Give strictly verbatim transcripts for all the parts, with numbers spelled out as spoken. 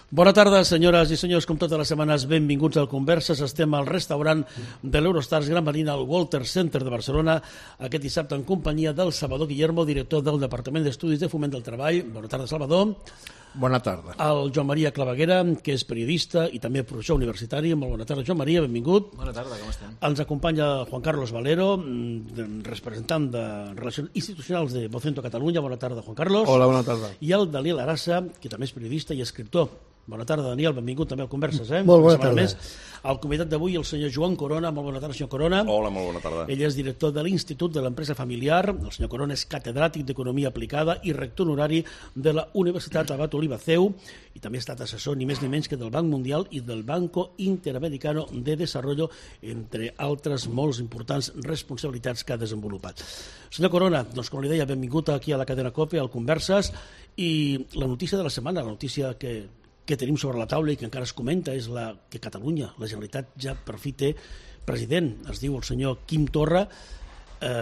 Bona tarda, senyores i senyors. Com totes les setmanes, benvinguts al Converses. Estem al restaurant de l'Eurostars Gran Marina al Walter Center de Barcelona aquest dissabte en companyia del Salvador Guillermo, director del Departament d'Estudis de Foment del Treball. Bona tarda, Salvador. Bona tarda. El Joan Maria Claveguera, que és periodista i també professor universitari. Molt bona tarda, Joan Maria, benvingut. Bona tarda, com estem? Ens acompanya Juan Carlos Valero, representant de Relacions Institucionals de Vocento Catalunya. Bona tarda, Juan Carlos. Hola, bona tarda. I el Daniel Arasa, que també és periodista i escriptor. Bona tarda, Daniel, benvingut també al Converses. Eh? Molt bona tarda. Més. El convidat d'avui, el senyor Joan Corona. Molt bona tarda, senyor Corona. Hola, molt bona tarda. Ell és director de l'Institut de l'Empresa Familiar. El senyor Corona és catedràtic d'Economia Aplicada i rector honorari de la Universitat Abat Oliva C E U i també ha estat assessor ni més ni menys que del Banc Mundial i del Banco Interamericano de Desarrollo, entre altres molts importants responsabilitats que ha desenvolupat. Senyor Corona, doncs, com li deia, benvingut aquí a la cadena COPE, al Converses, i la notícia de la setmana, la notícia que que tenim sobre la taula i que encara es comenta és la que Catalunya, la Generalitat, ja per fi té president. Es diu el senyor Quim Torra, eh,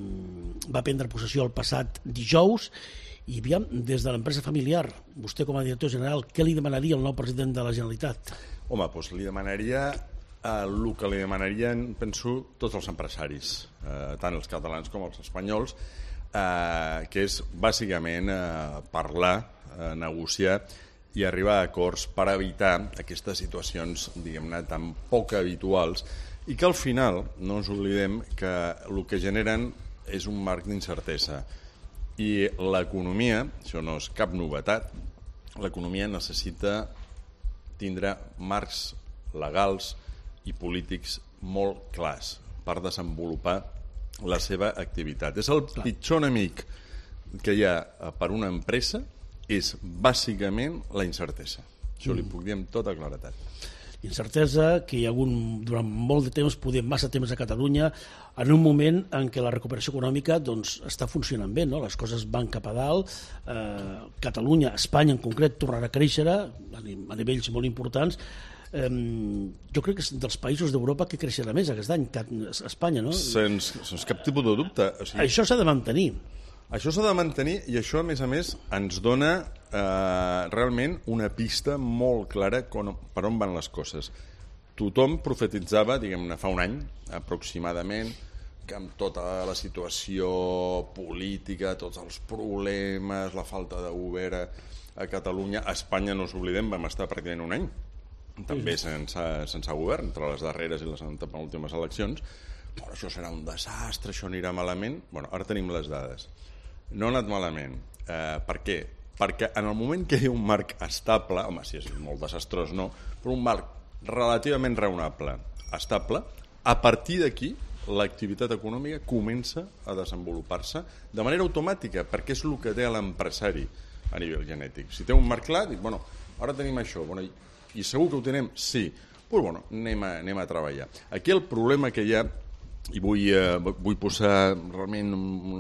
va prendre possessió el passat dijous i aviam, des de l'empresa familiar, vostè com a director general, què li demanaria al nou president de la Generalitat? Home, doncs li demanaria eh, el que li demanarien, penso, tots els empresaris, eh, tant els catalans com els espanyols, eh, que és bàsicament eh, parlar, eh, negociar i arribar a acords per evitar aquestes situacions, diguem-ne, tan poc habituals i que al final no ens oblidem que el que generen és un marc d'incertesa. I l'economia, això no és cap novetat, l'economia necessita tindre marcs legals i polítics molt clars per desenvolupar la seva activitat. És el pitjor enemic que hi ha per una empresa, és bàsicament la incertesa. Això li puc dir amb tota claretat. Incertesa que hi ha hagut durant molt de temps, podem massa temps a Catalunya, en un moment en què la recuperació econòmica doncs, està funcionant bé, no? Les coses van cap a dalt, eh, Catalunya, Espanya en concret, tornarà a créixer a nivells molt importants. Eh, jo crec que és dels països d'Europa que creixerà més aquest any, Espanya, no? Sense, sense cap tipus de dubte. O sigui, això s'ha de mantenir. Això s'ha de mantenir i això, a més a més, ens dona eh, realment una pista molt clara con, per on van les coses. Tothom profetitzava, diguem-ne, fa un any, aproximadament, que amb tota la situació política, tots els problemes, la falta d'Uber a Catalunya, a Espanya, no us oblidem, vam estar pràcticament un any, també sense, sense govern, entre les darreres i les últimes eleccions, però això serà un desastre, això anirà malament. Bueno, ara tenim les dades. No ha anat malament. Eh, per què? Perquè en el moment que hi ha un marc estable, home, si és molt desastrós, no, però un marc relativament raonable, estable, a partir d'aquí l'activitat econòmica comença a desenvolupar-se de manera automàtica, perquè és el que té l'empresari a nivell genètic. Si té un marc clar, dic, bueno, ara tenim això, bueno, i, i segur que ho tenim? Sí. Pues, bueno, anem a, anem a treballar. Aquí el problema que hi ha, i vull, eh, vull posar realment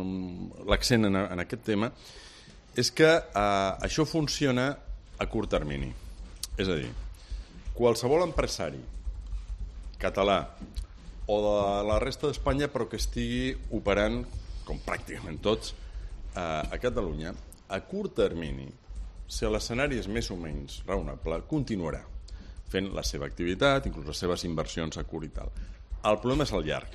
l'accent en, en aquest tema, és que eh, això funciona a curt termini. És a dir, qualsevol empresari català o de la resta d'Espanya però que estigui operant, com pràcticament tots, eh, a Catalunya, a curt termini, si l'escenari és més o menys raonable, continuarà fent la seva activitat, inclús les seves inversions a curt i tal. El problema és el llarg.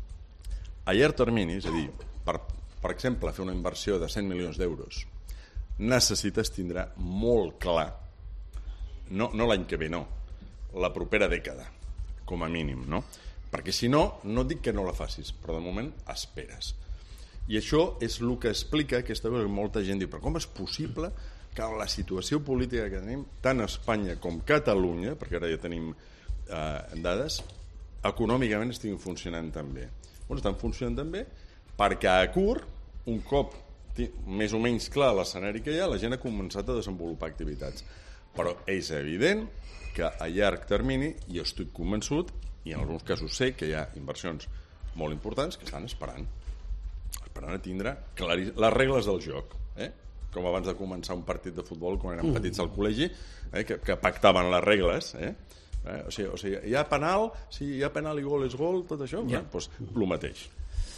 A llarg termini, és a dir, per, per exemple, fer una inversió de cent milions d'euros, necessites tindre molt clar, no, no l'any que ve, no, la propera dècada, com a mínim, no? Perquè si no, no dic que no la facis, però de moment esperes. I això és el que explica aquesta cosa que molta gent diu, però com és possible que la situació política que tenim, tant a Espanya com a Catalunya, perquè ara ja tenim eh, dades, econòmicament estiguin funcionant tan bé? Bueno, estan funcionant també perquè a curt, un cop més o menys clar l'escenari que hi ha, la gent ha començat a desenvolupar activitats. Però és evident que a llarg termini, i estic convençut, i en alguns casos sé que hi ha inversions molt importants que estan esperant, esperant a tindre claris, les regles del joc, eh? Com abans de començar un partit de futbol quan érem petits al col·legi, eh? que, que pactaven les regles, eh? Eh, o, sigui, o sigui, hi ha penal, si hi ha penal i gol és gol, tot això, ja. Doncs el mateix.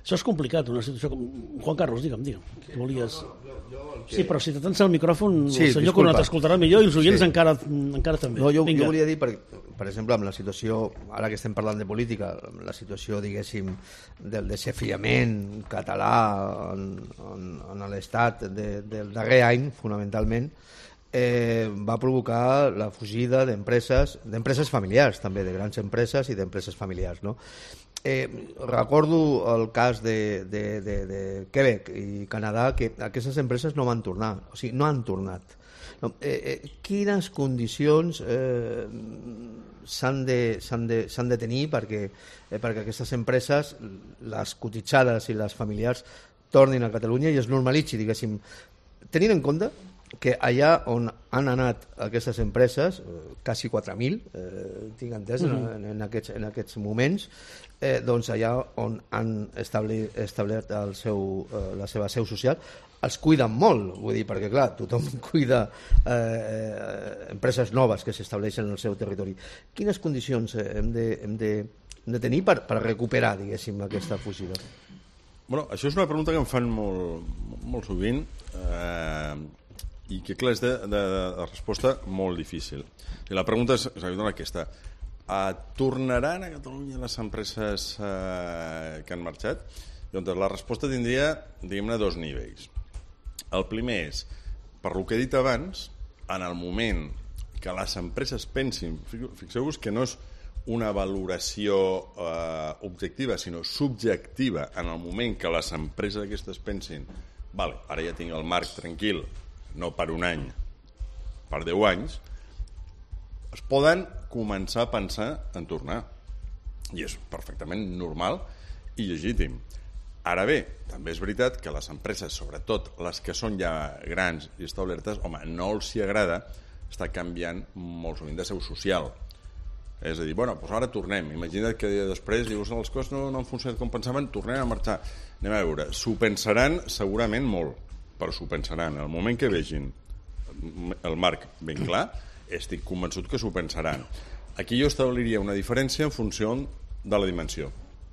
Això és complicat, una situació com... Juan Carlos, digue'm, digue'm, que volies... Sí, però si t'atens el micròfon, sí, el senyor Corona t'escoltarà millor i els oients sí. encara, encara també. No, jo, jo volia dir, per, per exemple, amb la situació, ara que estem parlant de política, la situació, diguéssim, del desafiament català en, en, en l'estat de, del darrer any, fonamentalment, eh, va provocar la fugida d'empreses, d'empreses familiars, també, de grans empreses i d'empreses familiars, no? Eh, recordo el cas de, de, de, de Quebec i Canadà, que aquestes empreses no van tornar, o sigui, no han tornat. No, eh, eh, quines condicions eh, s'han de, s'han de, s'han de tenir perquè, eh, perquè aquestes empreses, les cotitzades i les familiars, tornin a Catalunya i es normalitzi, diguéssim, tenint en compte que allà on han anat aquestes empreses, quasi quatre mil, eh, tinc entès, mm-hmm. en, en, aquests, en aquests moments, eh, doncs allà on han establert, establert el seu, eh, la seva seu social, els cuiden molt, vull dir, perquè clar, tothom cuida eh, empreses noves que s'estableixen en el seu territori. Quines condicions hem de, hem de, hem de tenir per, per recuperar, diguéssim, aquesta fugida? Bueno, això és una pregunta que em fan molt, molt sovint, eh, i que, clar, és de, de, de resposta molt difícil. I la pregunta és, és aquesta. Uh, tornaran a Catalunya les empreses uh, que han marxat? Doncs la resposta tindria, diguem-ne, dos nivells. El primer és, per lo que he dit abans, en el moment que les empreses pensin, fixeu-vos que no és una valoració uh, objectiva, sinó subjectiva, en el moment que les empreses aquestes pensin, vale, ara ja tinc el marc tranquil, no per un any, per deu anys, es poden començar a pensar en tornar. I és perfectament normal i legítim. Ara bé, també és veritat que les empreses, sobretot les que són ja grans i establertes, home, no els hi agrada estar canviant molt sovint de seu social. És a dir, bueno, doncs ara tornem. Imagina't que després dius, les coses no, no han funcionat com pensaven, tornem a marxar. Anem a veure, s'ho pensaran segurament molt, però s'ho pensaran. En el moment que vegin el marc ben clar, estic convençut que s'ho pensaran. Aquí jo establiria una diferència en funció de la dimensió.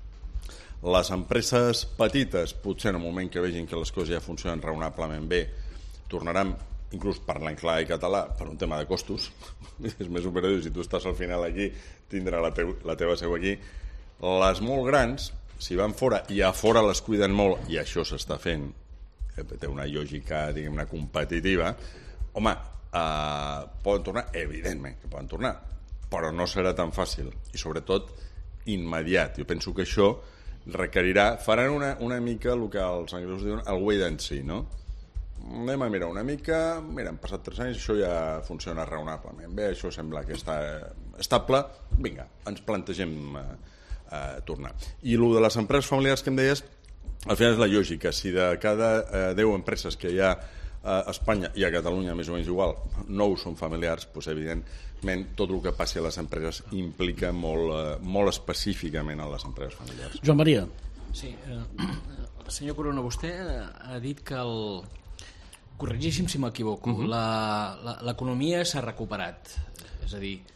Les empreses petites, potser en el moment que vegin que les coses ja funcionen raonablement bé, tornaran, inclús parlant clar i català, per un tema de costos. És més operatiu, si tu estàs al final aquí, tindrà la, teu, la teva seu aquí. Les molt grans, si van fora i a fora les cuiden molt, i això s'està fent, té una lògica, diguem-ne, competitiva, home, eh, poden tornar, evidentment que poden tornar, però no serà tan fàcil, i sobretot immediat. Jo penso que això requerirà, faran una, una mica el que els anglesos diuen el wait and see, no? Anem a mirar una mica, mira, han passat tres anys, això ja funciona raonablement bé, això sembla que està estable, vinga, ens plantegem eh, eh, tornar. I el de les empreses familiars que em deies, al final és la lògica. Si de cada eh, deu empreses que hi ha a Espanya i a Catalunya més o menys igual, nou són familiars, doncs evidentment tot el que passi a les empreses implica molt, eh, molt específicament a les empreses familiars. Joan Maria. Sí, eh, senyor Corona, vostè ha dit que el... Corregíssim si m'equivoco, uh-huh. l'economia s'ha recuperat. És a dir,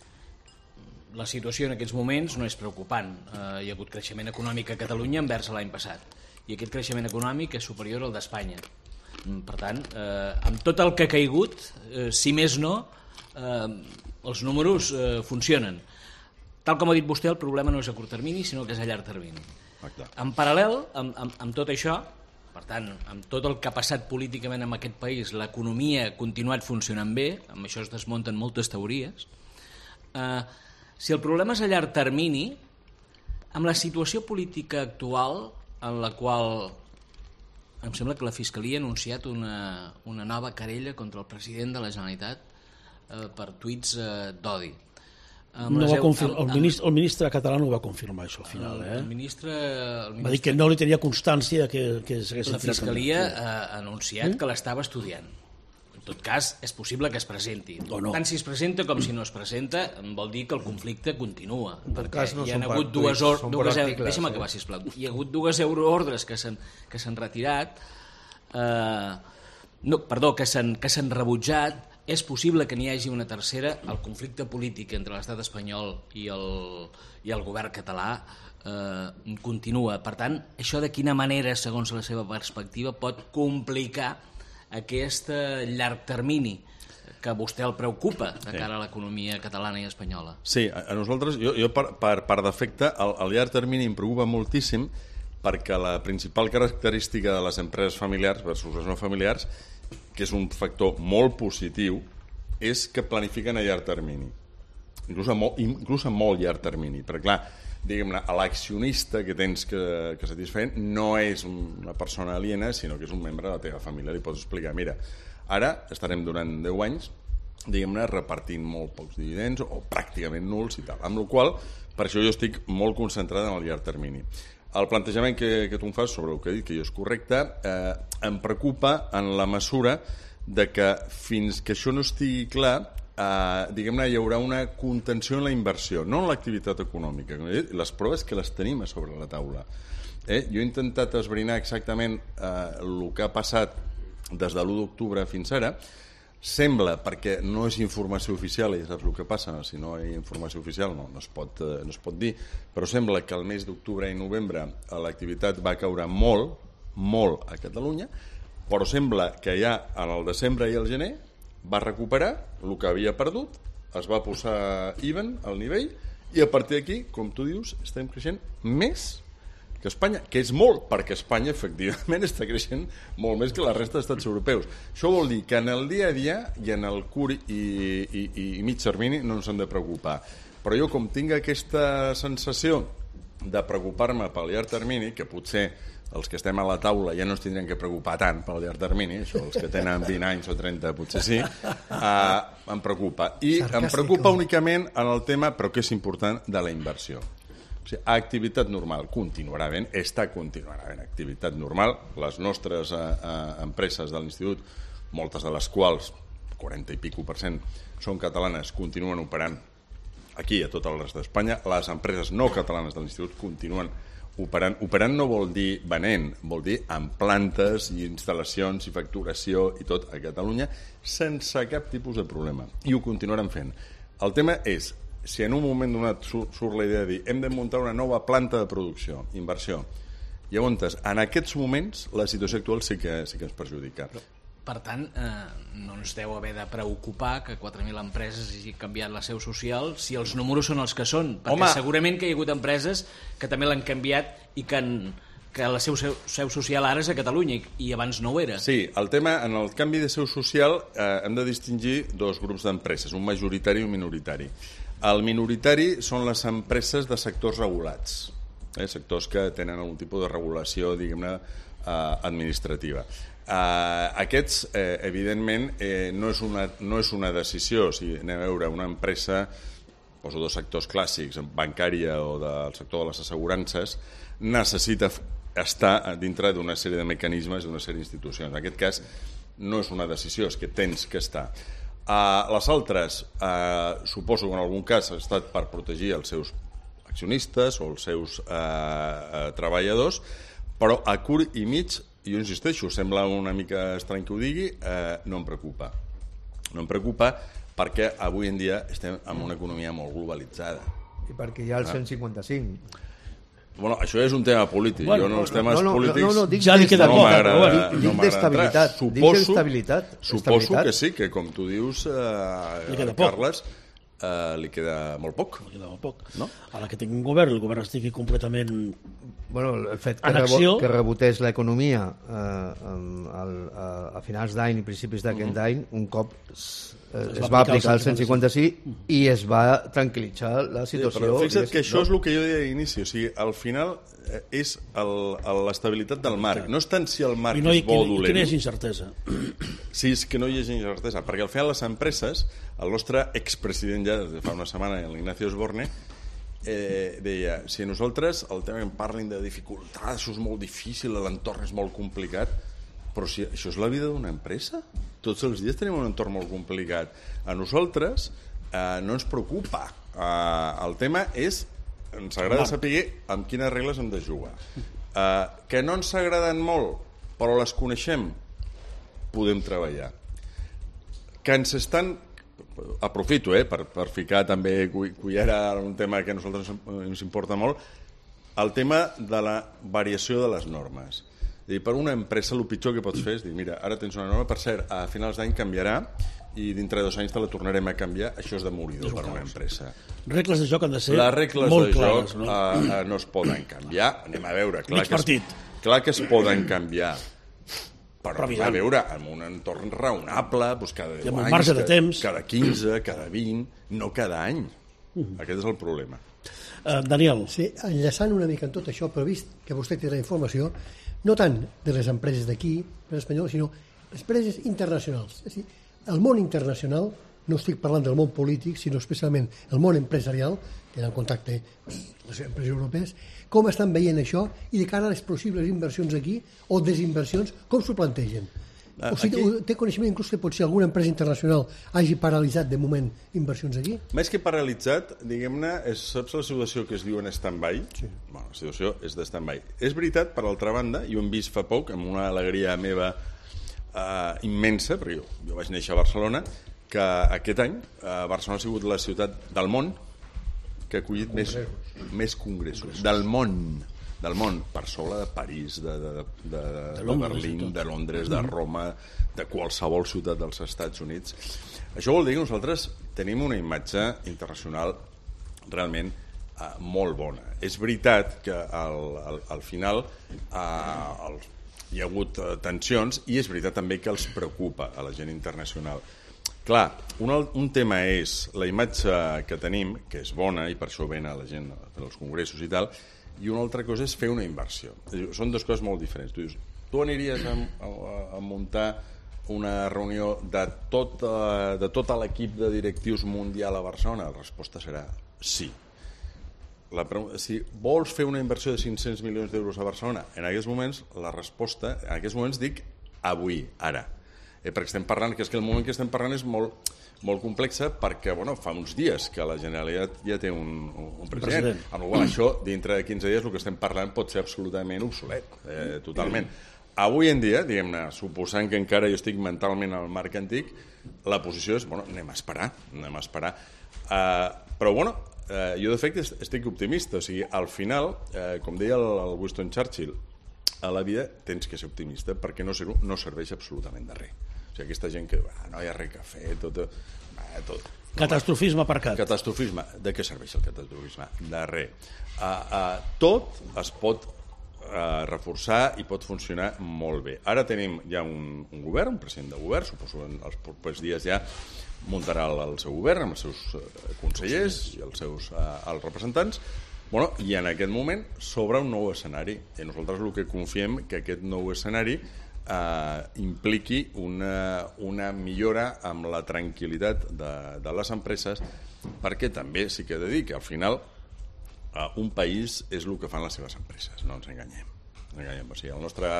la situació en aquests moments no és preocupant. Eh, hi ha hagut creixement econòmic a Catalunya envers l'any passat. I aquest creixement econòmic és superior al d'Espanya. Per tant, eh, amb tot el que ha caigut, eh, si més no, eh, els números eh, funcionen. Tal com ha dit vostè, el problema no és a curt termini, sinó que és a llarg termini. Exacte. En paral·lel, amb, amb, amb tot això, per tant, amb tot el que ha passat políticament en aquest país, l'economia ha continuat funcionant bé, amb això es desmunten moltes teories. Eh, si el problema és a llarg termini, amb la situació política actual, en la qual em sembla que la Fiscalia ha anunciat una, una nova querella contra el president de la Generalitat eh, per tuits eh, d'odi. No va confir... el, ministre, el ministre català no ho va confirmar, això, al final. Eh? El ministre, el ministre... Va dir que no li tenia constància que, que s'hagués... La Fiscalia ha anunciat mm? que l'estava estudiant. En tot cas, és possible que es presenti. O no. Tant si es presenta com si no es presenta, vol dir que el conflicte continua. En tot cas, no hi ha són hagut per dues tuits, or... dues... Deixa'm acabar, sisplau. Hi ha hagut dues euroordres que s'han que s'han retirat, eh... no, perdó, que s'han que s'han rebutjat és possible que n'hi hagi una tercera. El conflicte polític entre l'estat espanyol i el, i el govern català eh, continua. Per tant, això de quina manera, segons la seva perspectiva, pot complicar aquest llarg termini que a vostè el preocupa de cara a l'economia catalana i espanyola? Sí, a nosaltres, jo, jo per, per, per defecte, el, el llarg termini em preocupa moltíssim perquè la principal característica de les empreses familiars versus les no familiars, que és un factor molt positiu, és que planifiquen a llarg termini. Inclús a molt, inclús a molt llarg termini. Perquè, clar, diguem-ne, l'accionista que tens que, que satisfer no és una persona aliena, sinó que és un membre de la teva família. Li pots explicar, mira, ara estarem durant deu anys, diguem-ne, repartint molt pocs dividends o pràcticament nuls i tal. Amb la qual cosa, per això jo estic molt concentrat en el llarg termini. El plantejament que, que tu em fas sobre el que he dit, que jo és correcte, eh, em preocupa en la mesura de que fins que això no estigui clar, eh, diguem-ne, hi haurà una contenció en la inversió, no en l'activitat econòmica. Les proves que les tenim a sobre la taula. Eh? Jo he intentat esbrinar exactament eh, el que ha passat des de l'u d'octubre fins ara. Sembla, perquè no és informació oficial, i saps el que passa, si no hi ha informació oficial no, no, es pot, no es pot dir, però sembla que el mes d'octubre i novembre l'activitat va caure molt, molt a Catalunya, però sembla que ja en el desembre i el gener va recuperar el que havia perdut, es va posar even al nivell, i a partir d'aquí, com tu dius, estem creixent més que Espanya, que és molt, perquè Espanya efectivament està creixent molt més que la resta d'estats europeus. Això vol dir que en el dia a dia i en el curt i, i, i mig termini no ens hem de preocupar. Però jo, com tinc aquesta sensació de preocupar-me pel llarg termini, que potser els que estem a la taula ja no ens tindrem que preocupar tant pel llarg termini, això els que tenen vint anys o trenta potser sí, eh, em preocupa. I em preocupa únicament en el tema, però que és important, de la inversió. O sigui, activitat normal continuarà ben, està continuarà ben activitat normal. Les nostres eh, eh, empreses de l'Institut, moltes de les quals, quaranta i pico per cent, són catalanes, continuen operant aquí a tot el rest d'Espanya. Les empreses no catalanes de l'Institut continuen operant. Operant no vol dir venent, vol dir amb plantes i instal·lacions i facturació i tot a Catalunya, sense cap tipus de problema. I ho continuaran fent. El tema és, si en un moment donat surt la idea de dir hem de muntar una nova planta de producció, inversió, llavors, en aquests moments, la situació actual sí que, sí que ens perjudica. Per tant, eh, no ens deu haver de preocupar que quatre mil empreses hagin canviat la seu social si els números són els que són, perquè Home. segurament que hi ha hagut empreses que també l'han canviat i que, han, que la seu, seu, seu social ara és a Catalunya i, i abans no ho era. Sí, el tema, en el canvi de seu social eh, hem de distingir dos grups d'empreses, un majoritari i un minoritari. El minoritari són les empreses de sectors regulats, eh, sectors que tenen algun tipus de regulació, diguem-ne, eh, administrativa. Eh, aquests, eh, evidentment, eh, no, és una, no és una decisió. Si anem a veure una empresa, poso dos sectors clàssics, bancària o del sector de les assegurances, necessita estar dintre d'una sèrie de mecanismes i d'una sèrie d'institucions. En aquest cas, no és una decisió, és que tens que estar. Uh, les altres, uh, suposo que en algun cas ha estat per protegir els seus accionistes o els seus uh, uh, treballadors, però a curt i mig, jo insisteixo, sembla una mica estrany que ho digui, uh, no em preocupa. No em preocupa perquè avui en dia estem en una economia molt globalitzada. I perquè hi ha el cent cinquanta-cinc. Bueno, això és un tema polític. Bueno, jo no els temes no, no, polítics no, no, dic ja li queda no poc. m'agrada Dic, dic no d'estabilitat. Suposo, dic d'estabilitat. suposo estabilitat. que sí, que com tu dius, eh, Carles, eh, li queda molt poc. Li queda molt poc. No? Ara que tingui un govern, el govern estigui completament... Bueno, el fet que, en rebo acció... que rebotés l'economia eh, al, a, a finals d'any i principis d'aquest uh-huh. any, un cop es, eh, es, es va aplicar el cent cinquanta-cinc uh-huh. i es va tranquil·litzar la situació. Sí, però fixa't que això no? és el que jo deia a l'inici, o sigui, al final eh, és l'estabilitat del marc, no és tant si el marc no hi, és bo o dolent. I que no hi hagi incertesa. Sí, és que no hi hagi incertesa, perquè al final les empreses, el nostre expresident ja de fa una setmana, l'Ignacio Osborne, eh, deia, si nosaltres el tema en parlin de dificultats, això és molt difícil, l'entorn és molt complicat, però si això és la vida d'una empresa, tots els dies tenim un entorn molt complicat. A nosaltres eh, no ens preocupa. Eh, el tema és, ens agrada saber amb quines regles hem de jugar. Eh, que no ens agraden molt, però les coneixem, podem treballar. que ens estan... Aprofito eh, per, per ficar també cullera a un tema que a nosaltres ens importa molt, el tema de la variació de les normes. Dir, per una empresa el pitjor que pots fer és dir, mira, ara tens una norma, per cert, a finals d'any canviarà i dintre de dos anys te la tornarem a canviar, això és demoridor per una empresa. Regles de joc han de ser Les regles molt de clares, joc no? eh, no es poden canviar. Anem a veure, clar Mig que, partit. es, clar que es poden canviar, però Però anem a veure en un entorn raonable, doncs cada I deu amb un anys, marge de cada- temps. cada quinze, cada vint, no cada any. Aquest és el problema. Uh, Daniel, Sí, enllaçant una mica en tot això, però vist que vostè té la informació, no tant de les empreses d'aquí, les espanyoles, sinó les empreses internacionals. És a dir, el món internacional, no estic parlant del món polític, sinó especialment el món empresarial, que en contacte les empreses europees, com estan veient això i de cara a les possibles inversions aquí o desinversions, com s'ho plantegen? Ah, O sigui, aquí- té coneixement inclús que potser alguna empresa internacional hagi paralitzat de moment inversions aquí? Més que paralitzat, diguem-ne, és, saps la situació que es diu en stand-by? Sí. Bueno, la situació és de stand-by. És veritat, per altra banda, i ho hem vist fa poc, amb una alegria meva eh, immensa, perquè jo, jo vaig néixer a Barcelona, que aquest any eh, Barcelona ha sigut la ciutat del món que ha acollit més, més congressos. Del món. Del món, per sobre de París, de, de, de, de, de, de Berlín, de Londres, de Roma, de qualsevol ciutat dels Estats Units. Això vol dir que nosaltres tenim una imatge internacional realment eh, molt bona. És veritat que al, al, al final eh, el, hi ha hagut eh, tensions i és veritat també que els preocupa a la gent internacional. Clar, un, un tema és la imatge que tenim, que és bona i per això ven a la gent als congressos i tal, i una altra cosa és fer una inversió. Són dues coses molt diferents. Tu dius, tu aniries a, a, a muntar una reunió de tot, de tot l'equip de directius mundial a Barcelona? La resposta serà sí. La pregunta, si vols fer una inversió de cinc-cents milions d'euros a Barcelona, en aquests moments, la resposta, en aquests moments dic avui, ara. Eh, perquè estem parlant, que és que el moment que estem parlant és molt, molt complexa perquè, bueno, fa uns dies que la Generalitat ja té un, un president. president. Amb la qual això, dintre de quinze dies, el que estem parlant pot ser absolutament obsolet, eh, totalment. Avui en dia, diguem-ne, suposant que encara jo estic mentalment al marc antic, la posició és, bueno, anem a esperar, anem a esperar. Uh, però, bueno, uh, jo de fet estic optimista, o sigui, al final, uh, com deia el, el Winston Churchill, a la vida tens que ser optimista perquè no ser-ho no serveix absolutament de res. O sigui, aquesta gent que ah, no hi ha res a fer, tot, ah, tot. catastrofisme aparcat. Catastrofisme. De què serveix el catastrofisme? De res. Uh, uh, tot es pot uh, reforçar i pot funcionar molt bé. Ara tenim ja un, un govern, un president de govern, suposo que en els propers dies ja muntarà el, el seu govern amb els seus uh, consellers i els seus uh, els representants. Bueno, i en aquest moment s'obre un nou escenari i nosaltres el que confiem que aquest nou escenari eh, impliqui una, una millora amb la tranquil·litat de, de les empreses, perquè també sí que he de dir que al final eh, un país és el que fan les seves empreses, no ens enganyem, ens enganyem. O sigui, el nostre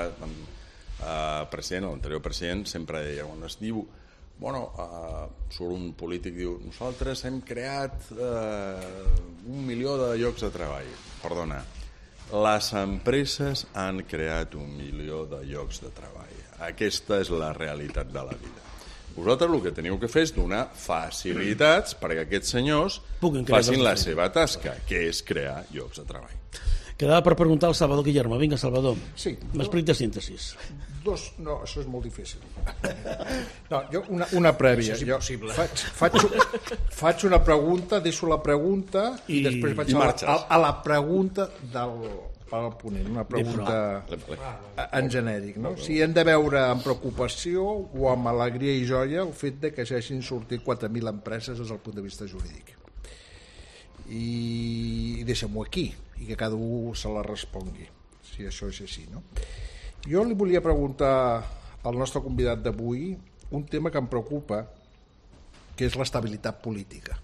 eh, president, l'anterior president, sempre deia, quan es diu bueno, uh, surt un polític diu, nosaltres hem creat uh, un milió de llocs de treball. Perdona, les empreses han creat un milió de llocs de treball. Aquesta és la realitat de la vida. Vosaltres el que teniu que fer és donar facilitats perquè aquests senyors facin la seva tasca, que és crear llocs de treball. Quedava per preguntar al Salvador Guillermo. Vinga, Salvador. Sí. M'explic de síntesis. Dos, no, això és molt difícil. No, jo una, una prèvia. Això és impossible. Jo faig, faig, faig una pregunta, deixo la pregunta i, I- després vaig i a la, marxes. a, a la pregunta del, del ponent, una pregunta en genèric. No? Si hem de veure amb preocupació o amb alegria i joia el fet de que s'hagin sortit quatre mil empreses des del punt de vista jurídic. I, i deixem-ho aquí i que cada un se la respongui si això és així, no? Jo li volia preguntar al nostre convidat d'avui un tema que em preocupa, que és l'estabilitat política,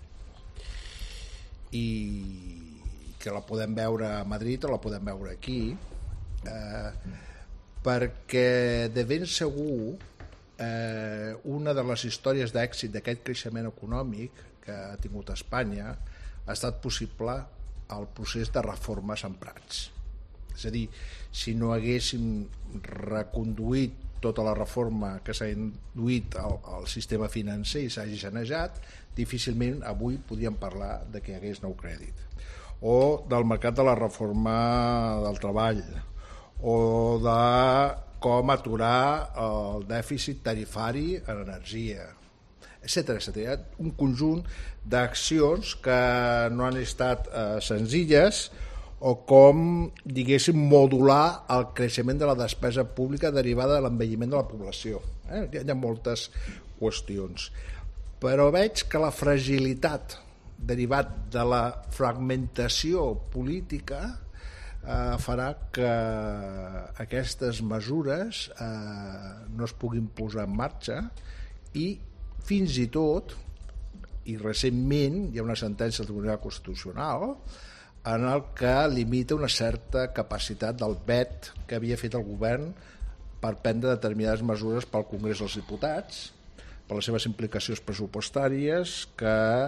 i que la podem veure a Madrid o la podem veure aquí, eh, perquè de ben segur eh, una de les històries d'èxit d'aquest creixement econòmic que ha tingut Espanya ha estat possible el procés de reformes emprats. És a dir, si no haguéssim reconduït tota la reforma que s'ha induït al, al sistema financer i s'hagi sanejat, difícilment avui podríem parlar de que hi hagués nou crèdit. O del mercat de la reforma del treball, o de com aturar el dèficit tarifari en energia, etcètera, etcètera. Un conjunt d'accions que no han estat eh, senzilles, o com, diguéssim, modular el creixement de la despesa pública derivada de l'envelliment de la població. Eh? Hi ha moltes qüestions. Però veig que la fragilitat derivat de la fragmentació política eh, farà que aquestes mesures eh, no es puguin posar en marxa i fins i tot, i recentment hi ha una sentència del Tribunal Constitucional en el que limita una certa capacitat del vet que havia fet el govern per prendre determinades mesures pel Congrés dels Diputats, per les seves implicacions pressupostàries, que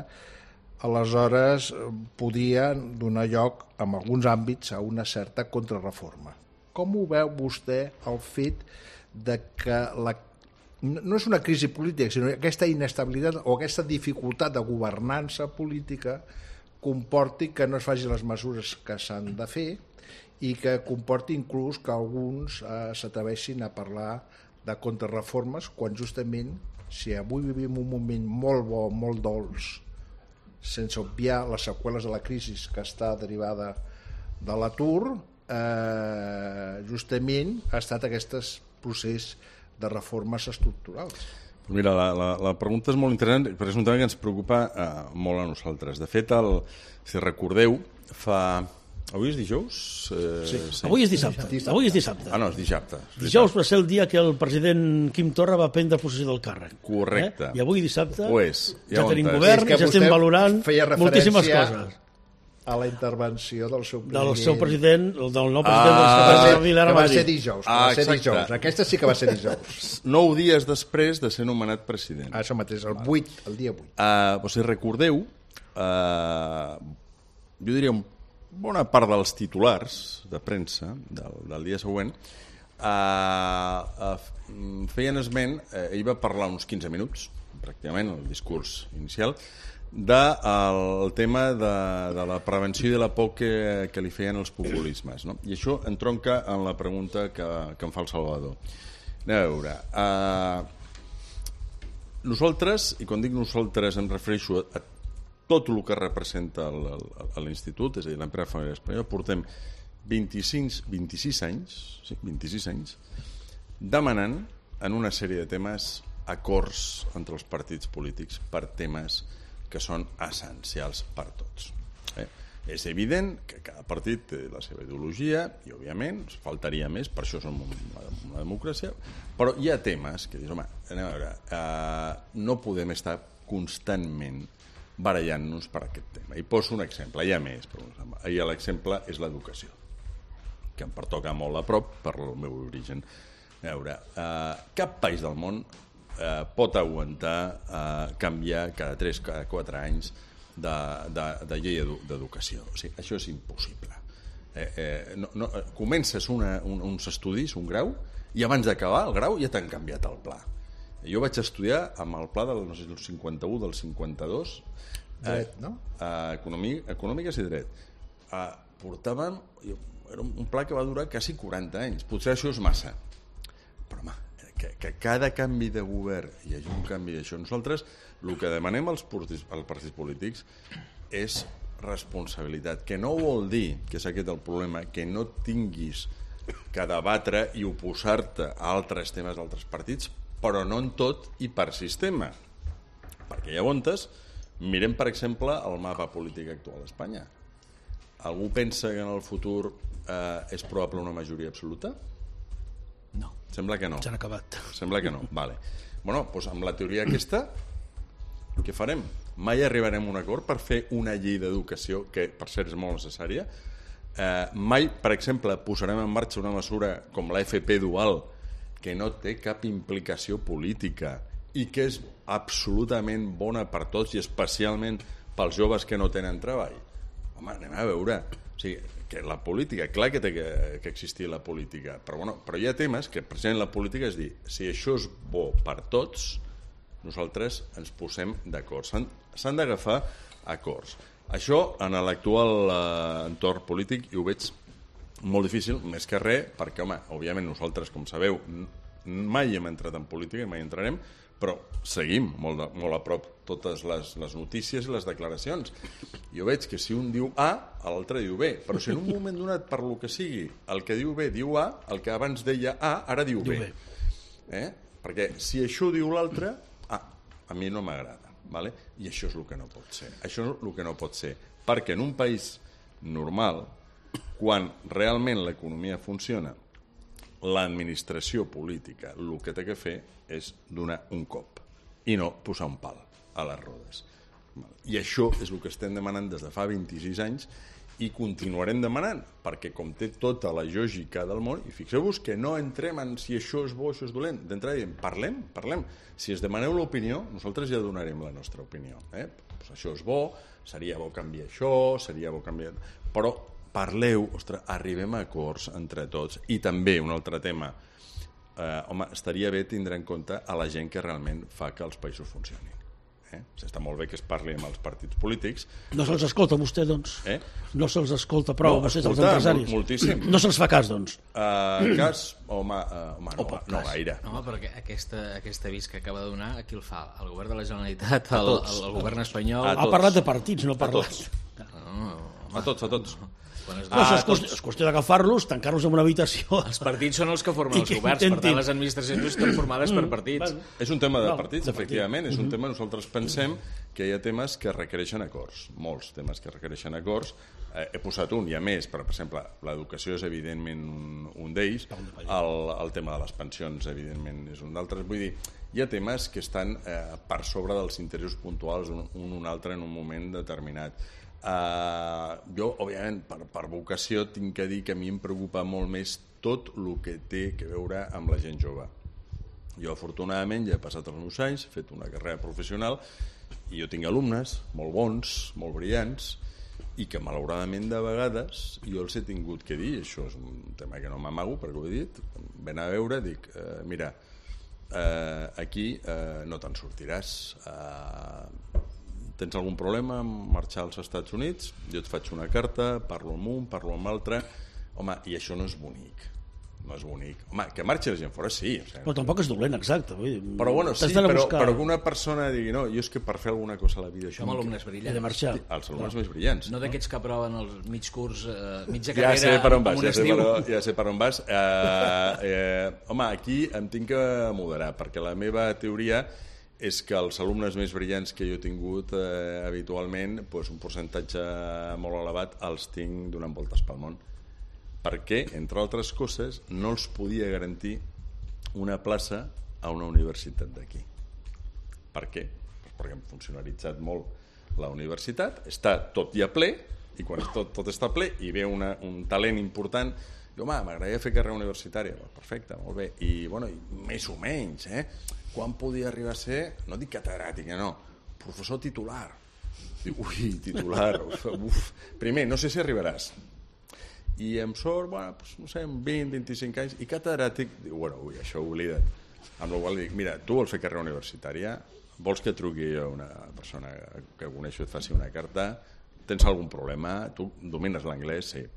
aleshores podien donar lloc, en alguns àmbits, a una certa contrarreforma. Com ho veu vostè el fet de que la, no és una crisi política, sinó aquesta inestabilitat o aquesta dificultat de governança política comporti que no es facin les mesures que s'han de fer i que comporti inclús que alguns eh, s'atreveixin a parlar de contrarreformes quan justament, si avui vivim un moment molt bo, molt dolç, sense obviar les seqüeles de la crisi que està derivada de l'atur, eh, justament ha estat aquest procés de reformes estructurals. Mira, la, la, la pregunta és molt interessant perquè és un tema que ens preocupa eh, molt a nosaltres. De fet, el, si recordeu, fa... Avui és dijous? Eh, sí. sí. Avui és dissabte. dissabte. Avui és dissabte. Ah, no, és dissabte. Dijous va ser el dia que el president Quim Torra va prendre possessió del càrrec. Correcte. Eh? I avui dissabte pues, ja, ja tenim govern i ja estem valorant moltíssimes coses. A la intervenció del seu primer... Del seu president, del nou president ah, del Secretari de que va ser dijous, que ah, va ser dijous. Aquesta sí que va ser dijous. Nou dies després de ser nomenat president. Ah, això mateix, el vuit, el dia vuit. Uh, però si recordeu, uh, jo diria bona part dels titulars de premsa del, del dia següent uh, uh, feien esment, uh, ell va parlar uns quinze minuts, pràcticament, el discurs inicial, del tema de, de la prevenció i de la por que, que li feien els populismes, no? I això entronca en la pregunta que, que em fa el Salvador. Anem a veure. Uh, nosaltres, i quan dic nosaltres em refereixo a, a tot el que representa l'Institut, és a dir, l'Empresa Familiar Espanyola, portem vint-i-cinc, vint-i-sis anys, sí, vint-i-sis anys, demanant en una sèrie de temes acords entre els partits polítics per temes que són essencials per tots. Eh? És evident que cada partit té la seva ideologia i, òbviament, faltaria més, per això som una, una democràcia, però hi ha temes que dius, home, anem a veure, eh, no podem estar constantment barallant-nos per aquest tema. I poso un exemple, hi ha més, però l'exemple és l'educació, que em pertoca molt a prop per el meu origen. A veure, eh, cap país del món Eh, pot aguantar eh, canviar cada tres, cada quatre anys de, de, de llei d'educació. O sigui, això és impossible. Eh, eh, no, no, comences una, un, uns estudis, un grau, i abans d'acabar el grau ja t'han canviat el pla. Jo vaig estudiar amb el pla del, no sé, del cinquanta-u, del cinquanta-dos, dret, no? Eh, economia, econòmiques i dret. Eh, portàvem, era un pla que va durar quasi quaranta anys. Potser això és massa. Però, home, Que, que cada canvi de govern hi hagi un canvi d'això. Nosaltres el que demanem als partits, als partits polítics és responsabilitat, que no vol dir, que és aquest el problema, que no tinguis que debatre i oposar-te a altres temes d'altres partits, però no en tot i per sistema. Perquè llavors mirem, per exemple, el mapa polític actual d'Espanya. Algú pensa que en el futur eh, és probable una majoria absoluta? No. Sembla que no. S'han acabat. Sembla que no, vale. Bueno, doncs amb la teoria aquesta, què farem? Mai arribarem a un acord per fer una llei d'educació, que per cert és molt necessària. Eh, mai, per exemple, posarem en marxa una mesura com la F P dual, que no té cap implicació política i que és absolutament bona per tots i especialment pels joves que no tenen treball. Home, anem a veure. O sigui, que la política, clar que té que, que existir la política, però, bueno, però hi ha temes que precisament la política és dir, si això és bo per tots, nosaltres ens posem d'acord. S'han d'agafar acords. Això, en l'actual eh, entorn polític, i ho veig molt difícil, més que res, perquè, home, òbviament nosaltres, com sabeu, mai hem entrat en política i mai entrarem, però seguim molt, de, molt a prop totes les, les notícies i les declaracions. Jo veig que si un diu A, l'altre diu B, però si en un moment donat, per lo que sigui, el que diu B diu A, el que abans deia A, ara diu B. Eh? Perquè si això diu l'altre, ah, a mi no m'agrada, vale? I això és el que no pot ser. Això és el que no pot ser, perquè en un país normal, quan realment l'economia funciona, l'administració política el que té que fer és donar un cop i no posar un pal a les rodes. I això és el que estem demanant des de fa vint-i-sis anys i continuarem demanant, perquè com té tota la lògica del món, i fixeu-vos que no entrem en si això és bo o això és dolent, d'entrada diem, parlem, parlem. Si es demaneu l'opinió, nosaltres ja donarem la nostra opinió. Eh? Pues això és bo, seria bo canviar això, seria bo canviar... Però parleu, ostres, arribem a acords entre tots. I també un altre tema, eh, home, estaria bé tindre en compte a la gent que realment fa que els països funcionin. Eh? Està molt bé que es parli amb els partits polítics. No se'ls escolta vostè, doncs? Eh? No se'ls escolta prou, no, vostès, els escolta, empresaris? Moltíssim. No se'ls fa cas, doncs? Uh, cas, home, uh, home no, Opa, no gaire. No, perquè aquesta, aquest avís que acaba de donar, a qui el fa? El govern de la Generalitat, el, el, el govern espanyol... A Ha parlat de partits, no ha parlat... A tots, a tots. Quan es No, això és qüestió, és qüestió d'agafar-los, tancar-los en una habitació... Els partits són els que formen I els que governs, per intentin. tant les administracions estan formades per partits. És un tema de No, partits, de efectivament, és un tema, nosaltres pensem que hi ha temes que requereixen acords, molts temes que requereixen acords. Eh, he posat un, hi ha més, però, per exemple, l'educació és evidentment un, un d'ells, el, el tema de les pensions, evidentment, és un d'altres. Vull dir, hi ha temes que estan eh, per sobre dels interessos puntuals un o un, un altre en un moment determinat. Uh, jo, òbviament, per, per vocació tinc que dir que a mi em preocupa molt més tot el que té que veure amb la gent jove. Jo, afortunadament, ja he passat els meus anys, he fet una carrera professional i jo tinc alumnes molt bons, molt brillants, i que malauradament de vegades jo els he tingut que dir, això és un tema que no m'amago perquè ho he dit, ven a veure, dic, eh, mira, eh, aquí eh, no te'n sortiràs, eh, tens algun problema en marxar als Estats Units, jo et faig una carta, parlo amb un, parlo amb l'altre, home, i això no és bonic, no és bonic. Home, que marxi la gent fora, sí. O sigui, Però tampoc és dolent, exacte. Vull dir, però bueno, sí, t'has d'anar a però, buscar. però que una persona digui, no, jo és que per fer alguna cosa a la vida... Som alumnes I de brillants. marxar. Els alumnes més brillants. No d'aquests que aproven els mig curs, eh, mitja Ja carrera sé per on vas, amb un ja sé estiu. per, ja sé per on vas. Eh, eh, home, aquí em tinc que moderar, perquè la meva teoria és que els alumnes més brillants que jo he tingut eh, habitualment, doncs un percentatge molt elevat els tinc donant voltes pel món. Perquè, entre altres coses, no els podia garantir una plaça a una universitat d'aquí. Per què? Pues perquè hem funcionalitzat molt la universitat, està tot ja ple, i quan tot, tot està ple i ve una, un talent important, diu, home, m'agradaria fer carrera universitària. Perfecte, molt bé. I, bueno, i més o menys, eh? Quan podia arribar a ser, no dic catedràtica, no, professor titular. Diu, ui, titular, uf. Primer, no sé si arribaràs. I amb sort, bueno, pues, no sé, amb vint, vint-i-cinc anys, i catedràtic, diu, bueno, ui, això oblida't. Amb la qual dic, mira, tu vols fer carrera universitària, vols que truqui a una persona que coneixo i et faci una carta, tens algun problema, tu domines l'anglès, sí.